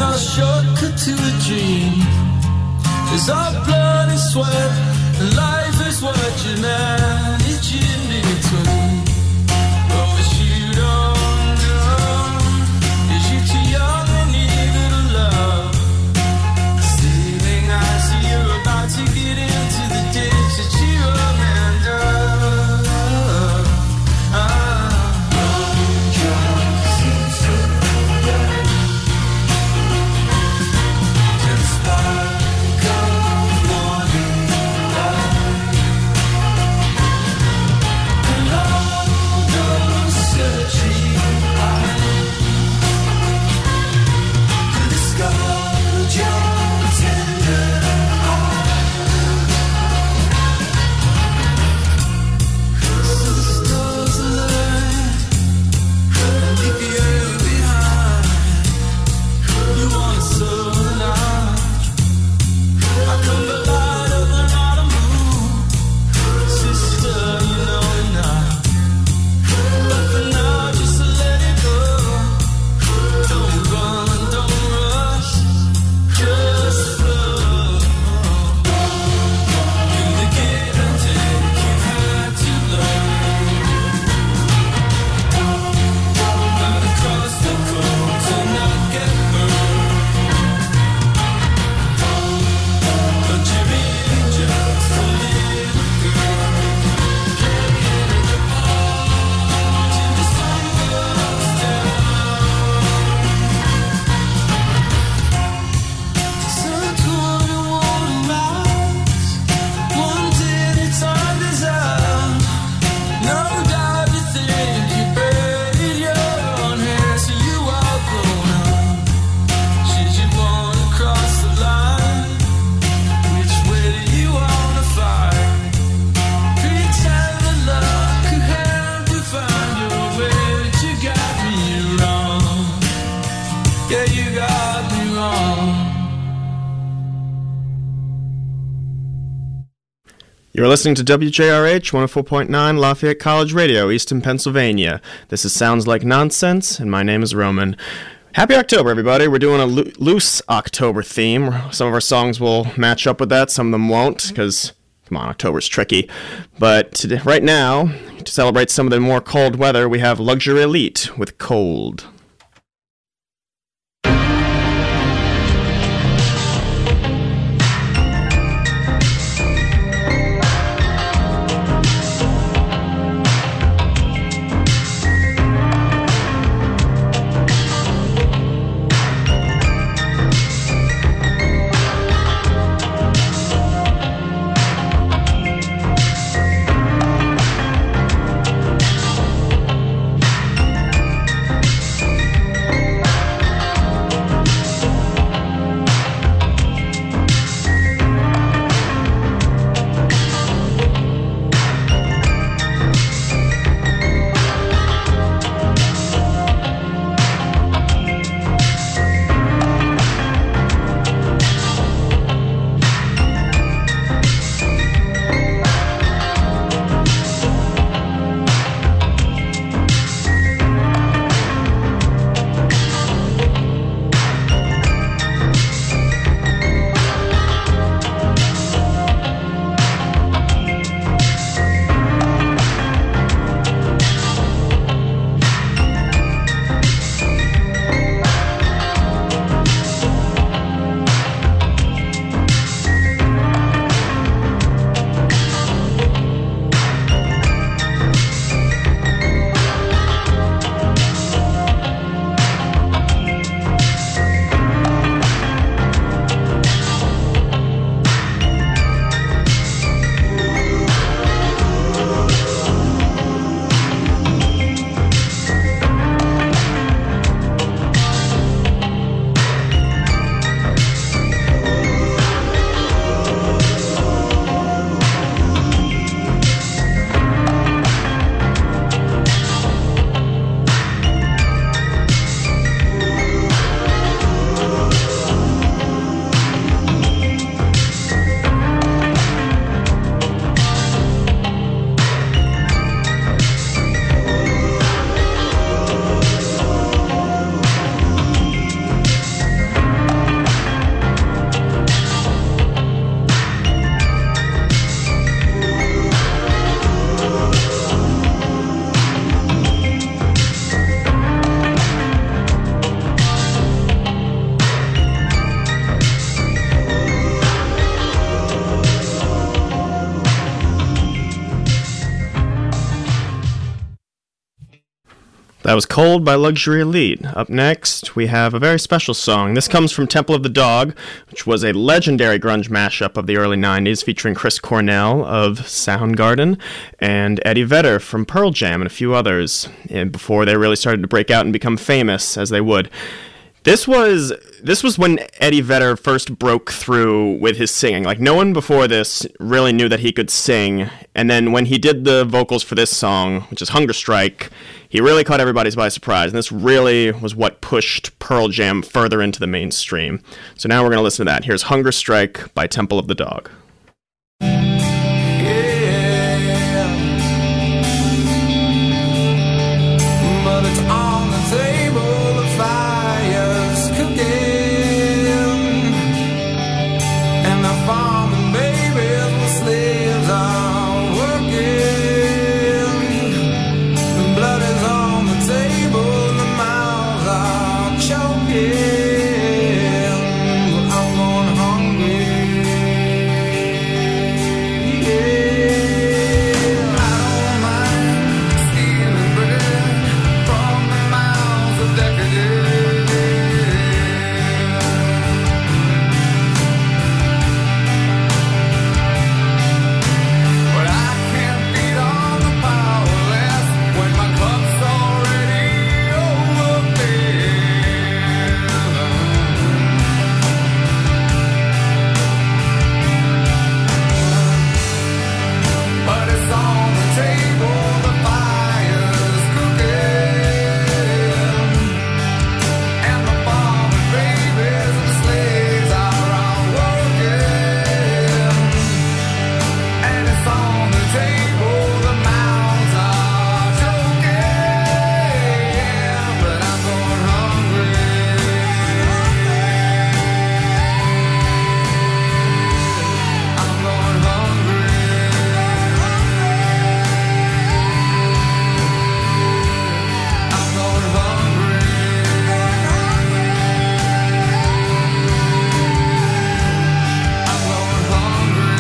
our shortcut to a dream is our blood and sweat, and life is what you manage in between. But what you don't know is you're too young and eager to love. Stealing eyes, so you're about to get into the ditch that you abandoned. You're listening to WJRH 104.9 Lafayette College Radio, Easton, Pennsylvania. This is Sounds Like Nonsense, and my name is Roman. Happy October, everybody. We're doing a loose October theme. Some of our songs will match up with that, some of them won't, because, come on, October's tricky. But today, right now, to celebrate some of the more cold weather, we have Luxury Elite with Cold. That was Cold by Luxury Elite. Up next, we have a very special song. This comes from Temple of the Dog, which was a legendary grunge mashup of the early 90s, featuring Chris Cornell of Soundgarden and Eddie Vedder from Pearl Jam and a few others, and before they really started to break out and become famous, as they would. This was when Eddie Vedder first broke through with his singing. Like, no one before this really knew that he could sing. And then when he did the vocals for this song, which is Hunger Strike, he really caught everybody by surprise. And this really was what pushed Pearl Jam further into the mainstream. So now we're going to listen to that. Here's Hunger Strike by Temple of the Dog. But it's on the table, the fire's cooking, and the farming babies with slaves are working. The blood is on the table, the mouths are choking. I'm going hungry. I don't mind stealing bread from the mouths of decadence, but I can't beat on the powerless when my cup's already overfilled. But it's on the table, the fire's cooking, and the farming babies and the slaves are all working. And it's on the table, the mouths are choking, but I'm going hungry. I'm going hungry. I'm going hungry. I'm going hungry.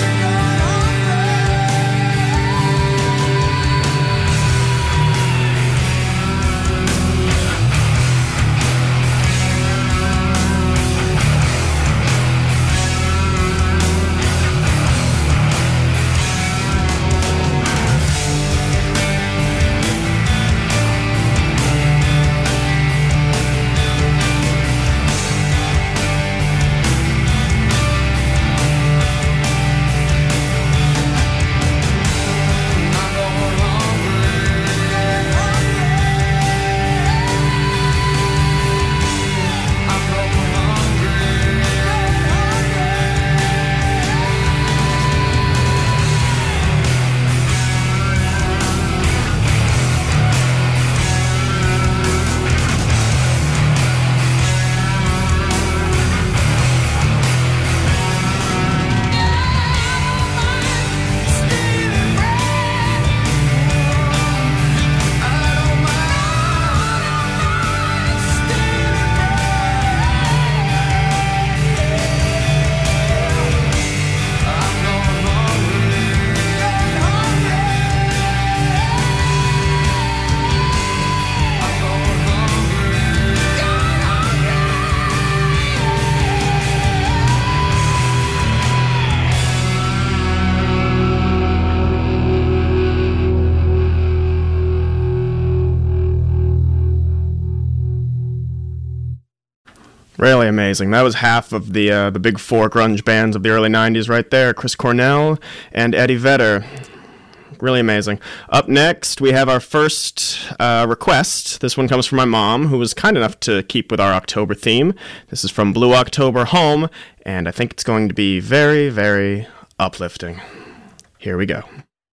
Really amazing. That was half of the big four grunge bands of the early 90s right there. Chris Cornell and Eddie Vedder. Really amazing. Up next, we have our first request. This one comes from my mom, who was kind enough to keep with our October theme. This is from Blue October Home, and I think it's going to be very, very uplifting. Here we go.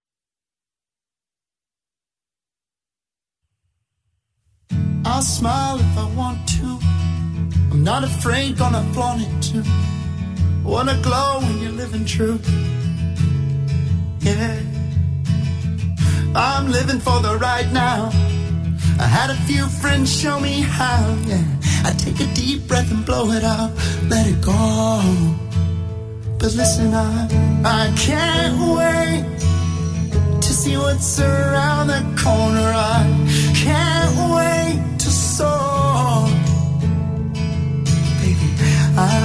I'll smile if I want to. I'm not afraid, gonna flaunt it too. Wanna glow when you're living true. Yeah, I'm living for the right now. I had a few friends show me how. Yeah, I take a deep breath and blow it out. Let it go. But listen, I can't wait to see what's around the corner. I can't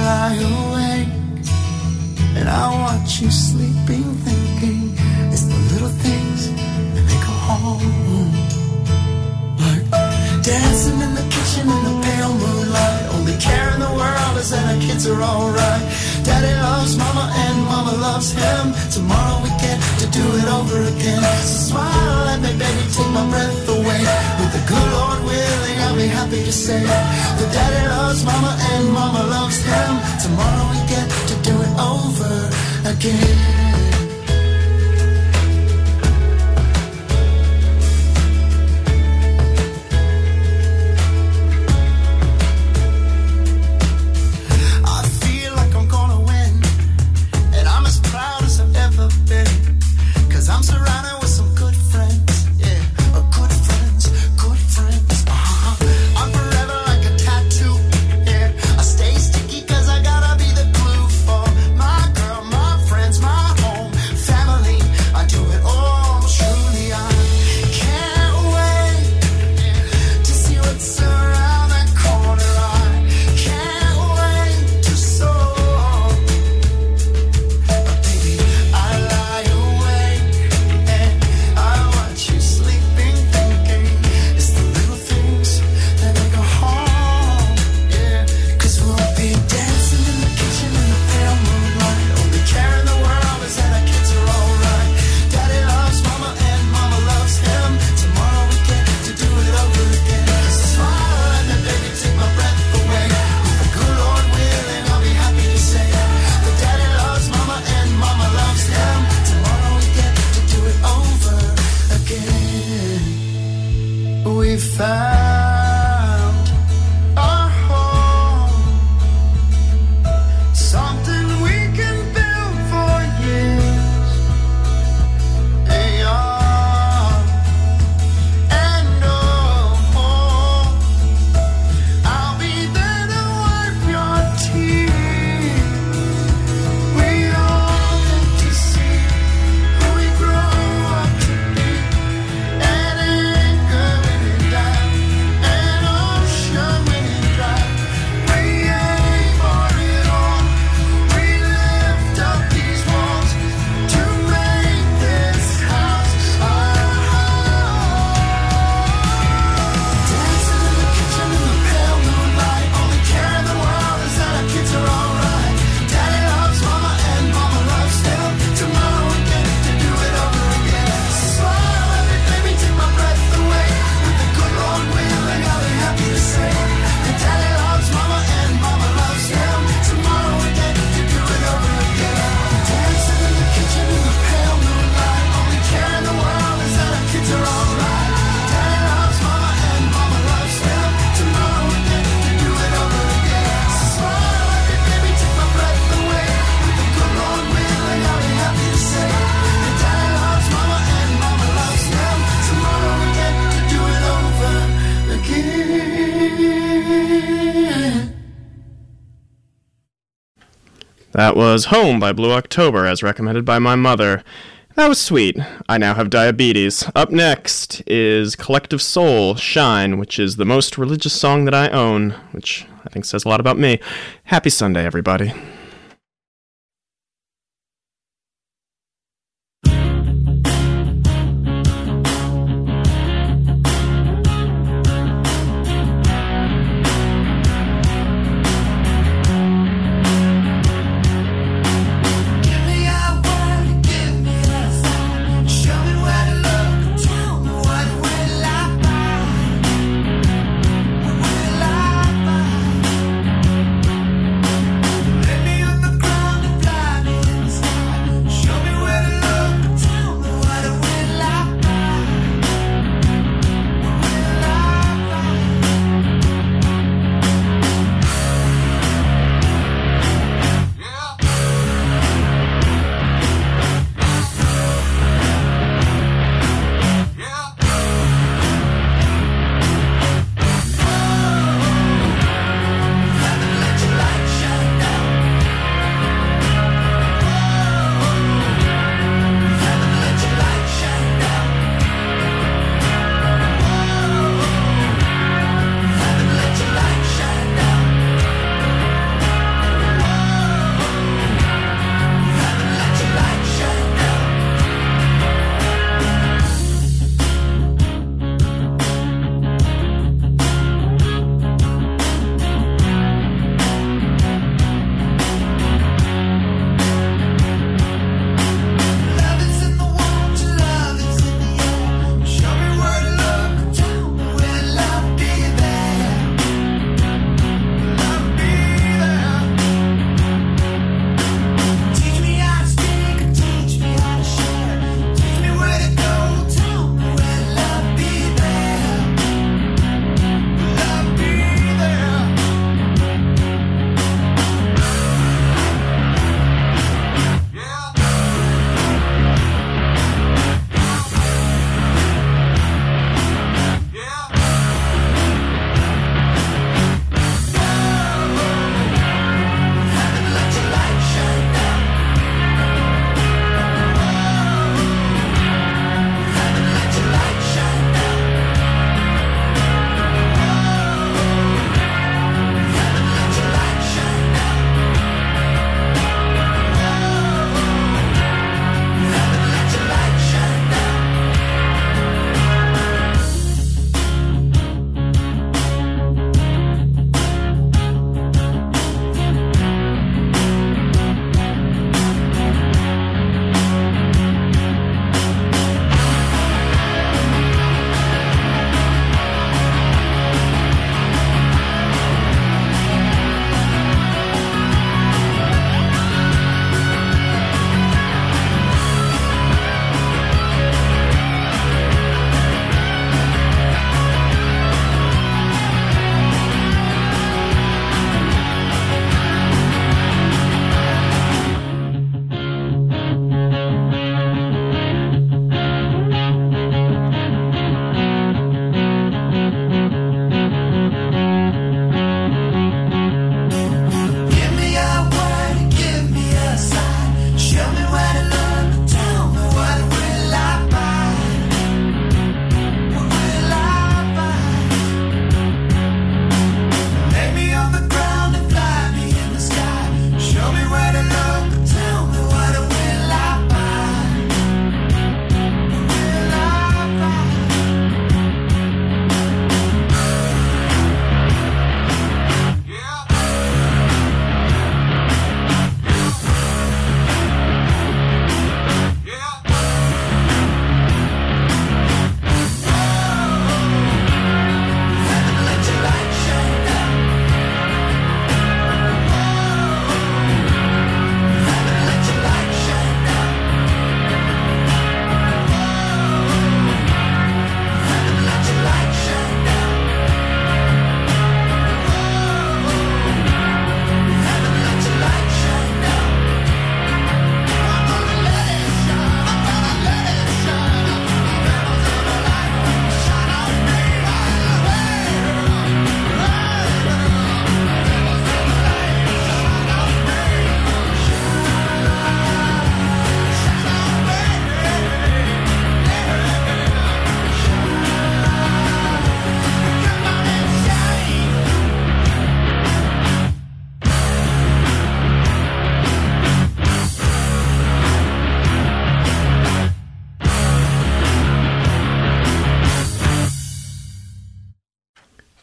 lie awake and I watch you sleeping, thinking it's the little things that make a home. Like dancing in the kitchen in the pale moonlight. Only care in the world is that our kids are alright. Daddy loves mama and mama loves him. Tomorrow we get to do it over again. So smile at me, baby, take my breath away. With the good Lord willing, I'll be happy to say that daddy loves mama and mama loves him. Tomorrow we get to do it over again. I'm surrounded with some good friends, yeah, good friends, good friends, I'm forever like a tattoo, yeah, I stay sticky cause I gotta be the glue for my girl, my friends, my home, family, I do it all, truly, I can't wait to see what's around that corner, I can't wait to soar, but baby, I lie awake. I watch you sleeping, thinking it's the little things that make a home, yeah. Cause we'll be dancing in the kitchen in the pale moonlight. Only care in the world is that our kids are alright. Daddy loves mama and mama loves him. Tomorrow we get to do it over again. So smile at me, baby, take my breath away. With the good Lord willing, I'll be happy to say that daddy loves mama and mama loves him. Tomorrow we get to do it over again. We found our home, something we can build for years. Young and old, I'll be there to wipe your tears. We all get to see who we grow up to be. And anchor when it dies, an ocean when it dries. We aim for it all. We lift up these walls to make this house our home. Dancing in the kitchen in the pale moonlight. Only care in the world is that our kids are alright. Daddy loves mama and mama loves him. Tomorrow we get to do it over again. So smile at me, baby, take my breath away. With the good Lord willing, I'll be happy to say that daddy loves mama and mama loves him. Tomorrow we get to do it over again. Dancing in the kitchen in the pale moonlight. Only care in the world is that our kids are alright. Daddy loves mama and mama loves him. Tomorrow we get to do it over again. So smile at me, baby, take my breath away. With the good Lord willing, I'll be happy to say that daddy loves mama and mama loves him. Tomorrow we get to do it over again. That was Home by Blue October, as recommended by my mother. That was sweet. I now have diabetes. Up next is Collective Soul, Shine, which is the most religious song that I own, which I think says a lot about me. Happy Sunday, everybody. Give me your word, give me a sign. Show me where to look, tell me what will I find. What will I find? Let me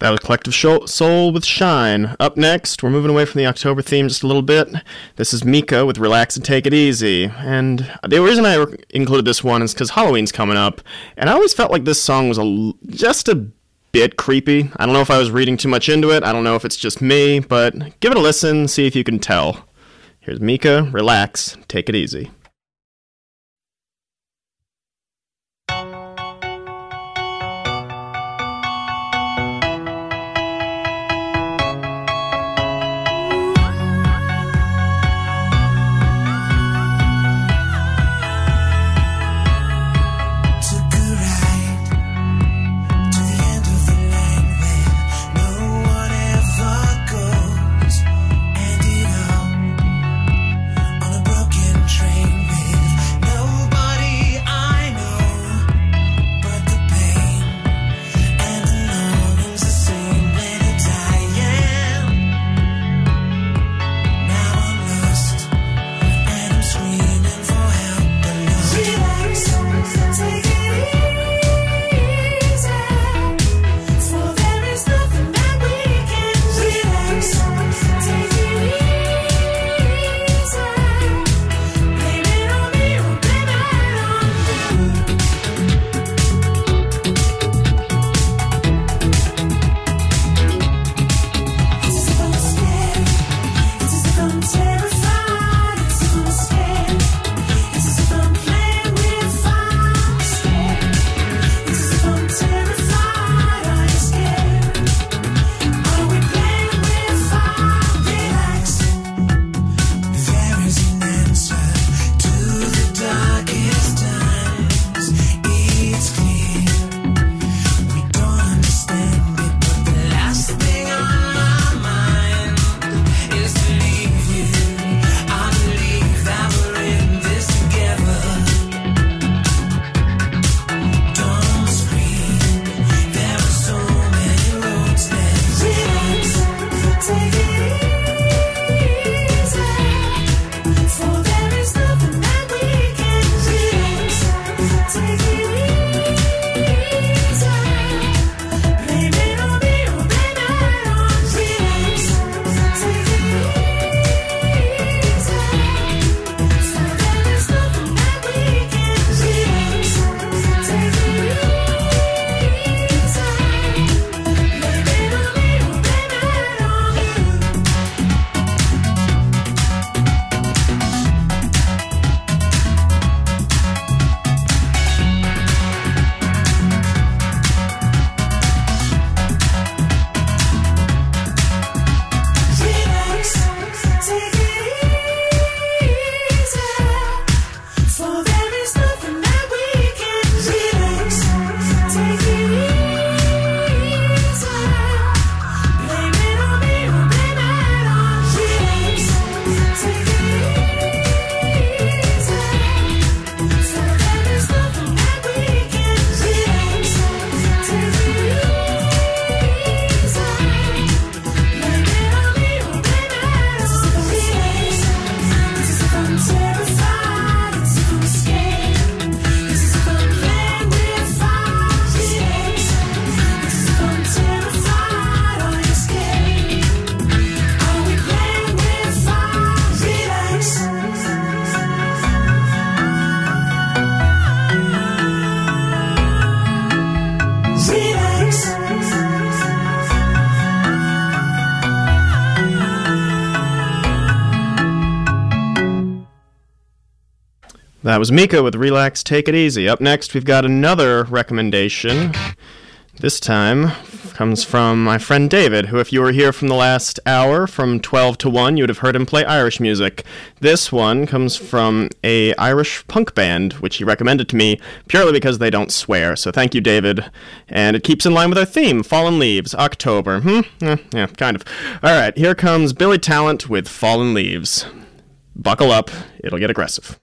That was Collective Soul with Shine. Up next, we're moving away from the October theme just a little bit. This is Mika with Relax and Take It Easy. And the reason I included this one is because Halloween's coming up, and I always felt like this song was just a bit creepy. I don't know if I was reading too much into it. I don't know if it's just me, but give it a listen, see if you can tell. Here's Mika, Relax, Take It Easy. That was Mika with Relax, Take It Easy. Up next, we've got another recommendation. This time comes from my friend David, who, if you were here from the last hour, from 12 to 1, you would have heard him play Irish music. This one comes from a Irish punk band, which he recommended to me purely because they don't swear. So thank you, David. And it keeps in line with our theme, Fallen Leaves, October. Yeah, kind of. All right, here comes Billy Talent with Fallen Leaves. Buckle up, it'll get aggressive.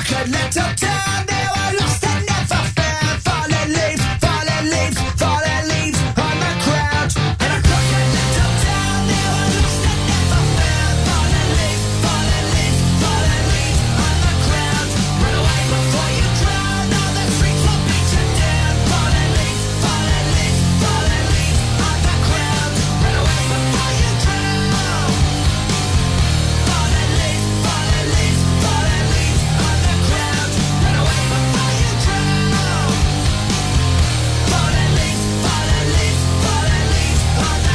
crooked little town. They were lost and never found. Fallen leaves, fallen leaves, fallen leaves on the ground. In a crooked little town, they were lost and never found. Fallen leaves, fallen leaves, fallen leaves on the ground. Run away before you drown. All the streets will beat you down. Fallen leaves, fallen leaves, fallen leaves on the ground. Run away before you drown. Fallen leaves, fallen leaves, fallen leaves on the ground. Run away before you drown. Fallen leaves, fallen leaves, fallen leaves on the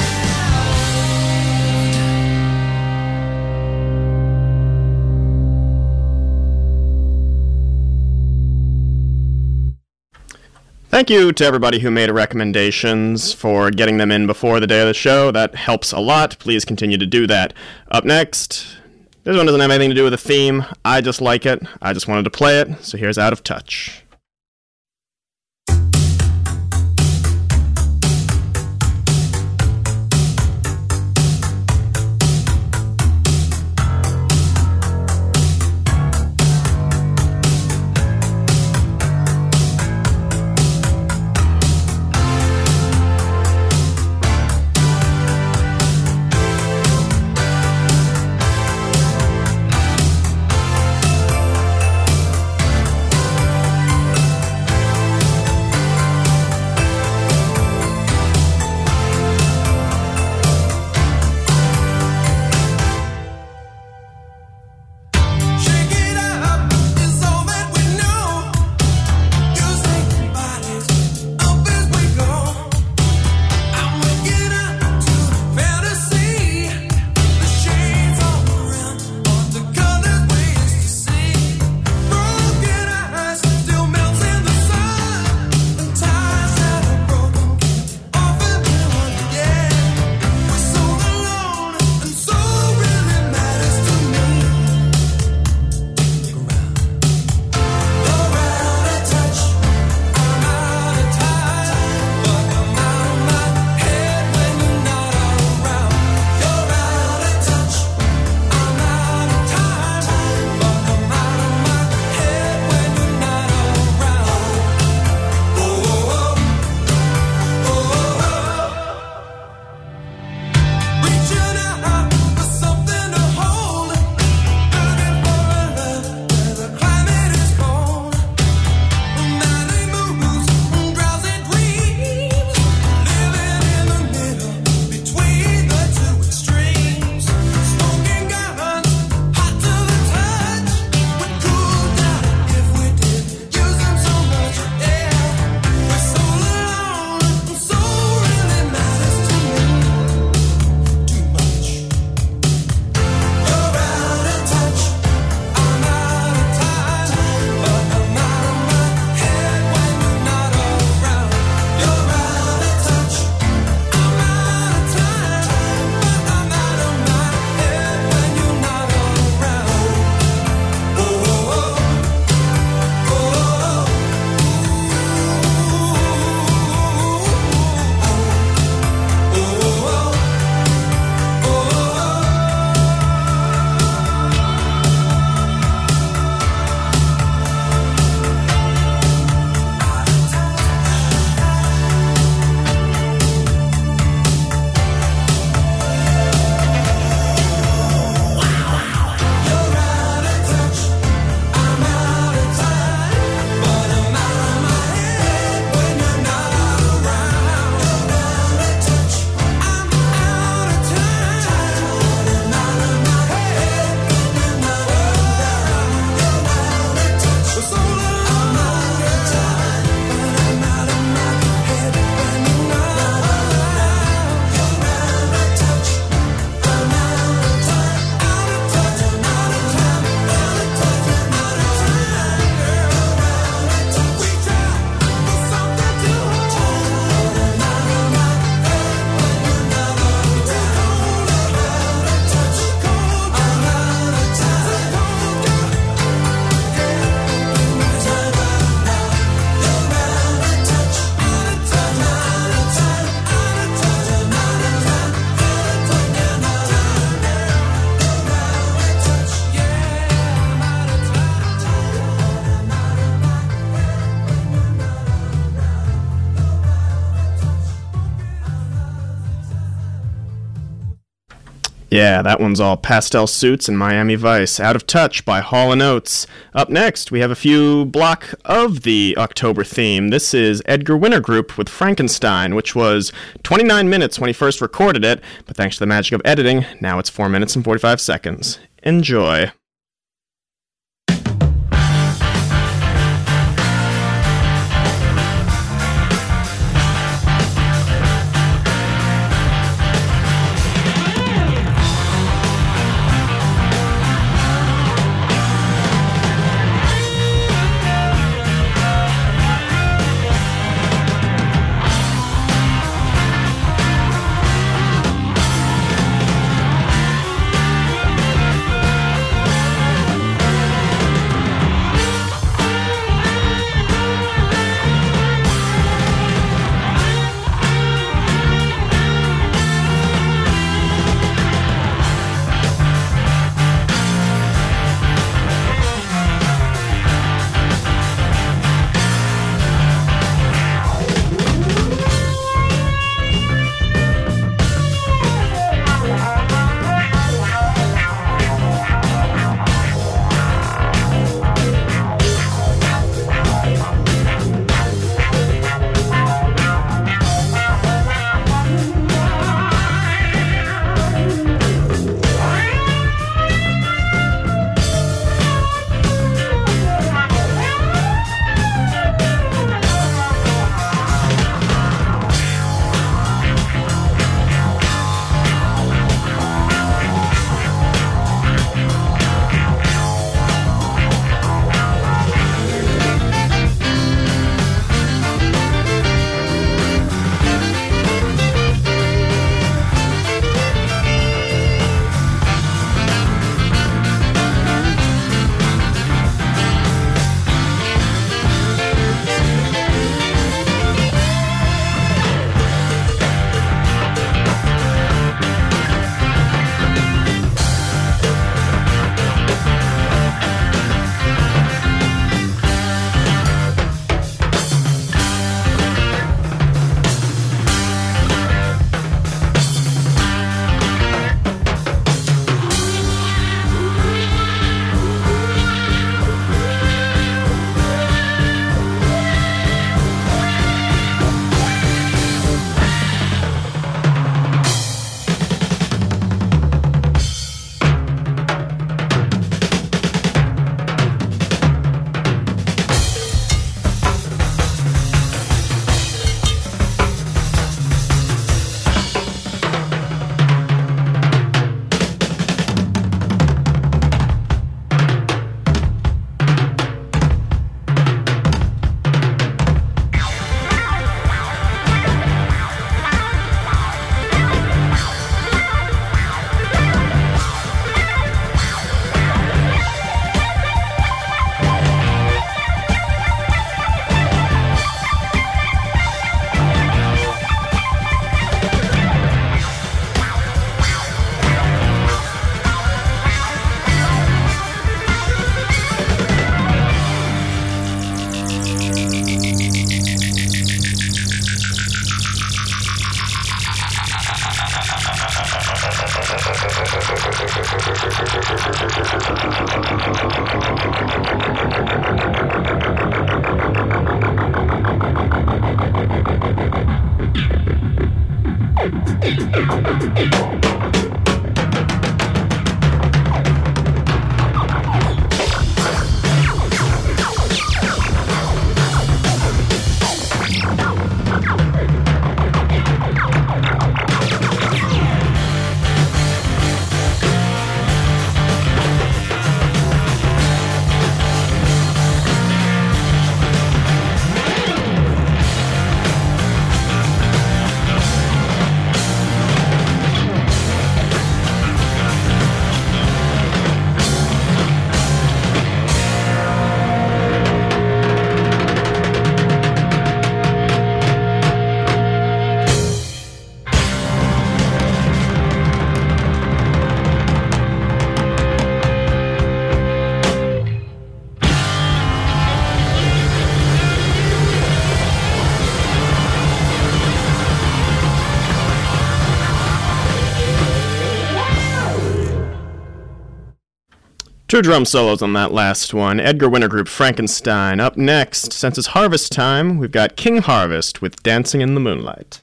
Thank you to everybody who made recommendations for getting them in before the day of the show. That helps a lot. Please continue to do that. Up next, this one doesn't have anything to do with a theme. I just like it. I just wanted to play it. So here's Out of Touch. Yeah, that one's all Pastel Suits and Miami Vice. Out of Touch by Hall & Oates. Up next, we have a few block of the October theme. This is Edgar Winter Group with Frankenstein, which was 29 minutes when he first recorded it, but thanks to the magic of editing, now it's 4 minutes and 45 seconds. Enjoy. Two drum solos on that last one. Edgar Winter Group, Frankenstein. Up next, since it's harvest time, we've got King Harvest with Dancing in the Moonlight.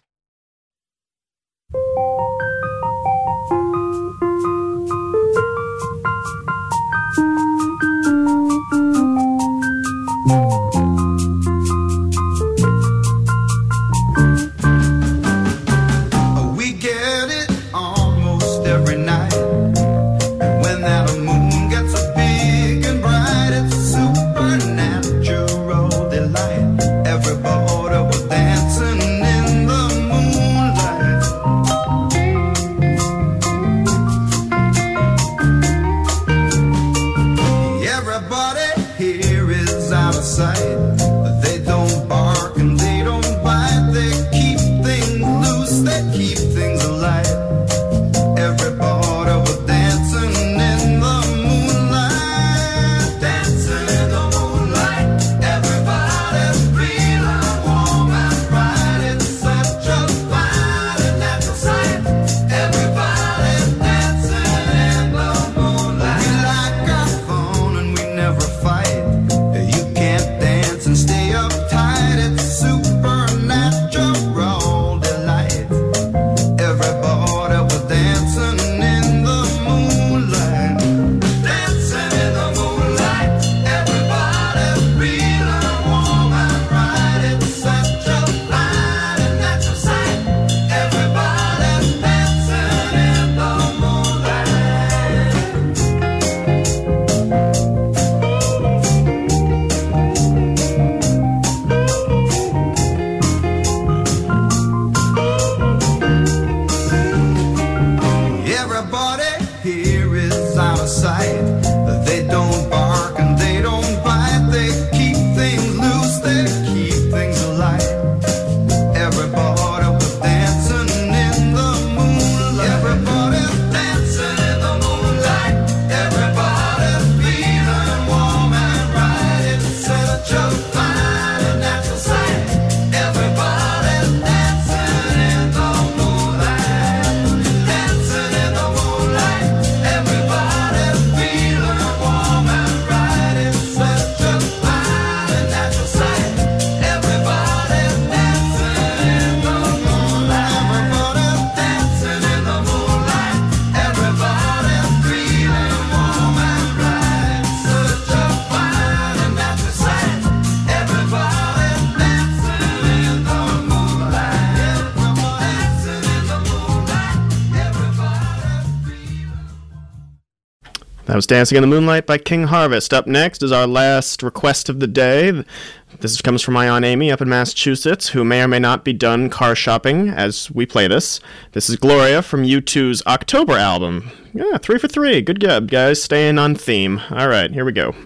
That was Dancing in the Moonlight by King Harvest. Up next is our last request of the day. This comes from my Aunt Amy up in Massachusetts, who may or may not be done car shopping as we play this. This is Gloria from U2's October album. Yeah, 3 for 3. Good job, guys. Staying on theme. All right, here we go.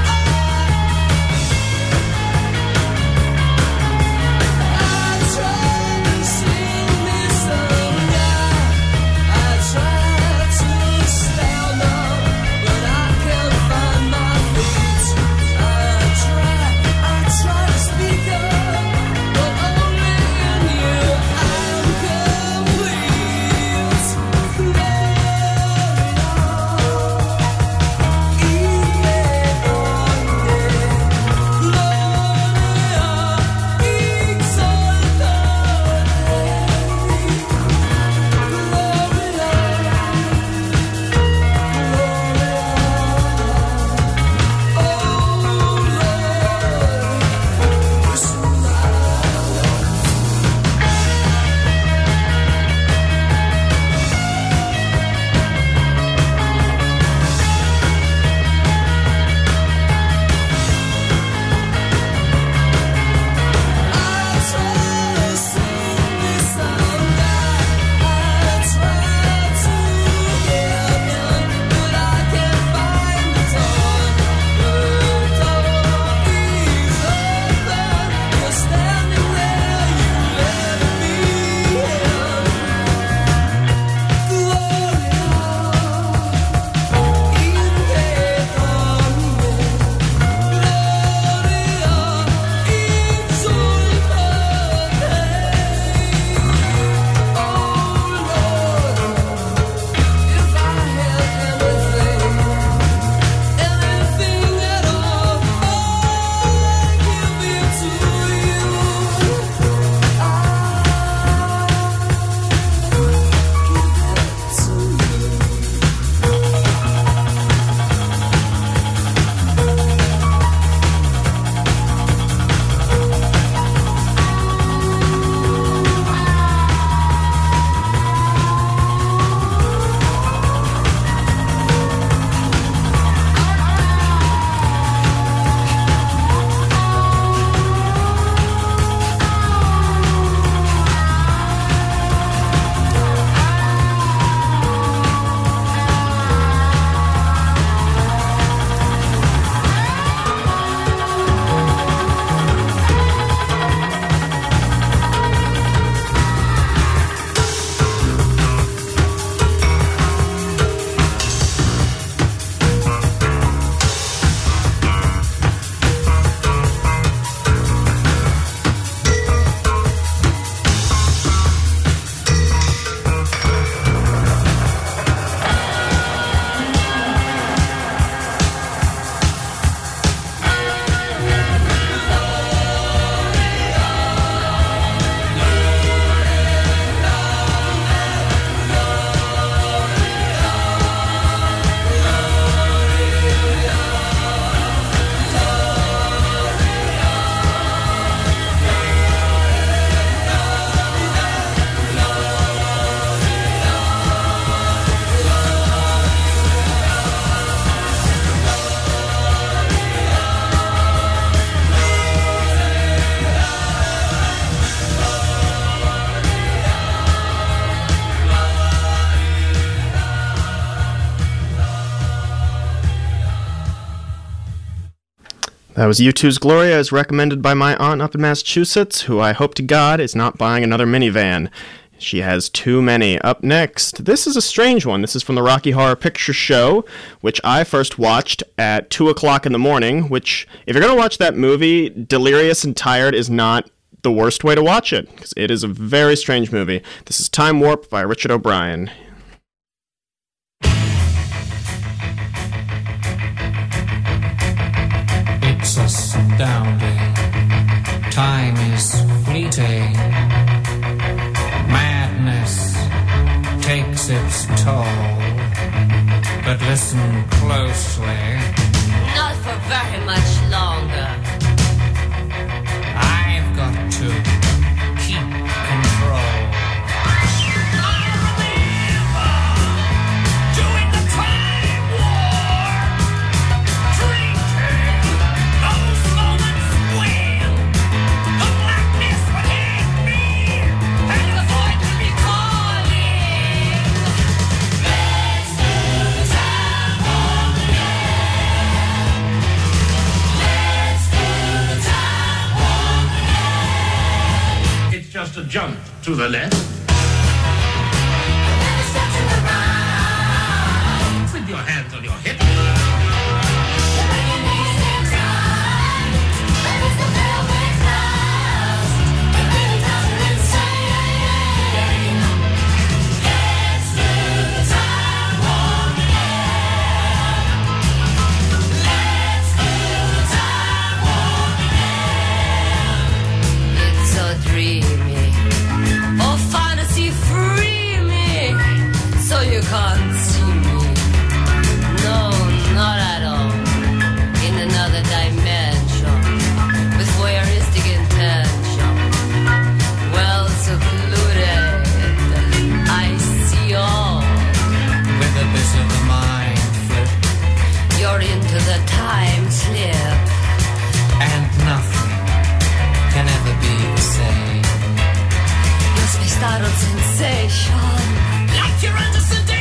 Try That was U2's Gloria, as recommended by my aunt up in Massachusetts, who I hope to God is not buying another minivan. She has too many. Up next, this is a strange one. This is from the Rocky Horror Picture Show, which I first watched at 2 o'clock in the morning, which, if you're going to watch that movie, delirious and tired is not the worst way to watch it, because it is a very strange movie. This is Time Warp by Richard O'Brien. It's astounding. Time is fleeting. Madness takes its toll. But listen closely. Not for very much longer. I've got to keep control. Just a jump to the left. With your hands on your hips. Can't see me. No, not at all. In another dimension, with voyeuristic intention, well secluded, I see all. With a bit of a mind flip. You're into the time slip. And nothing can ever be the same. Must be startled sensation. Like you're under sedation.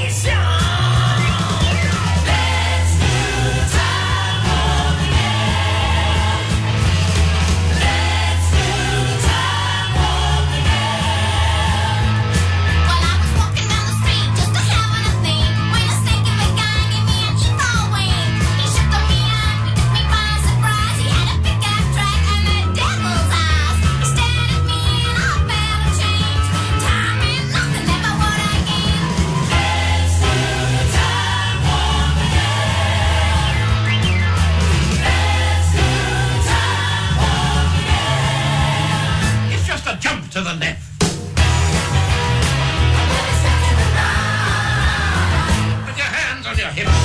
Let's do the time warp again. Let's do the time warp again. Well, I was walking down the street just a having a thing when a stinky big guy gave me an evil wing. He shook me up, he took me by surprise. He had a big ass track and the devil's eyes. He stared at me and I better change. Time is nothing, never what I gain. Let's do the time warp again. Let's do the time warp again. It's just a jump to the left. With your hands on your hips.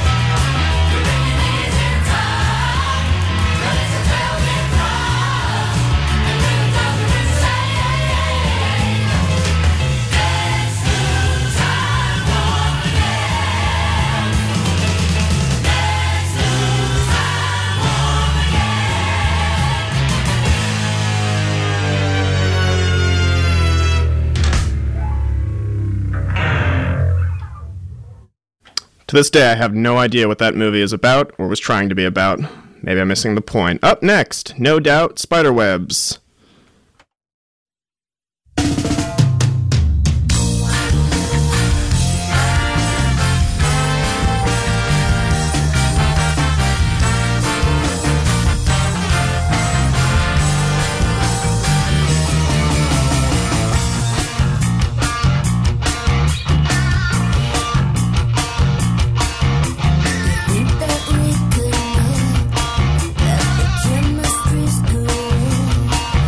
To this day, I have no idea what that movie is about or was trying to be about. Maybe I'm missing the point. Up next, no doubt, Spiderwebs. That the chemistry's good.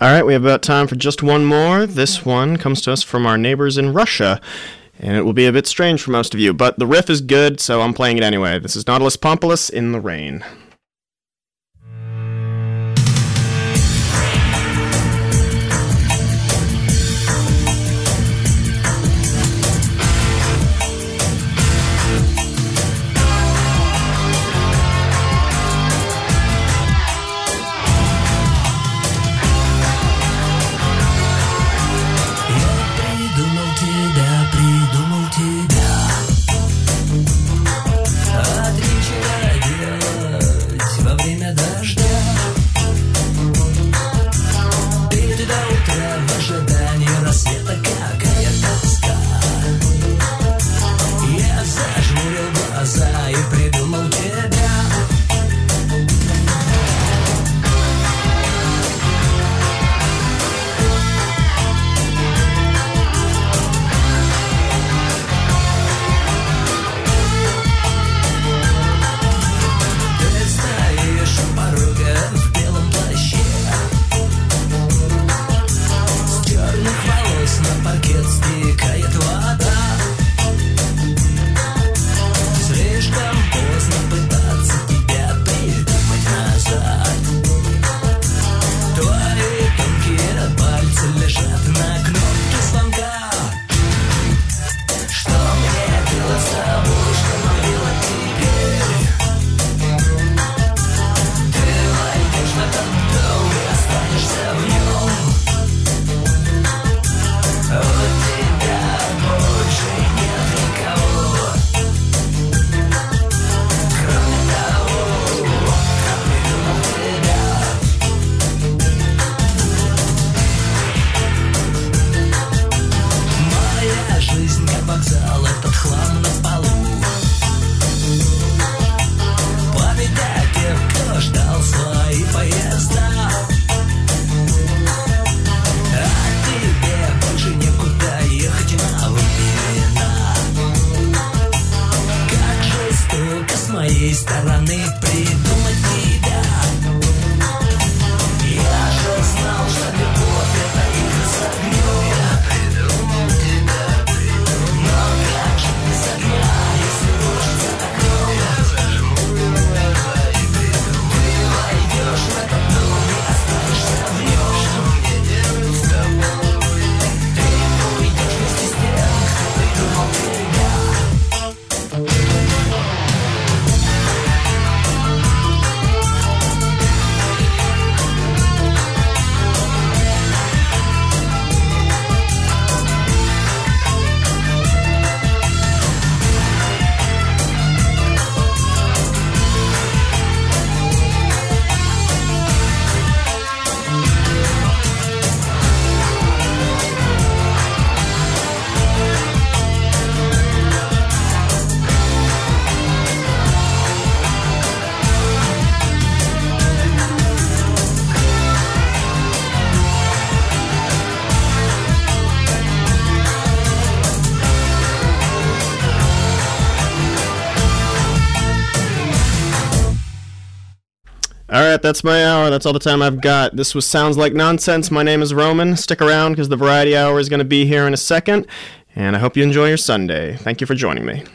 All right, we have about time for just one more. This one comes to us from our neighbors in Russia, and it will be a bit strange for most of you, but the riff is good, so I'm playing it anyway. This is Nautilus Pompilus in the Rain. Alright, that's my hour. That's all the time I've got. This was Sounds Like Nonsense. My name is Roman. Stick around because the Variety Hour is going to be here in a second. And I hope you enjoy your Sunday. Thank you for joining me.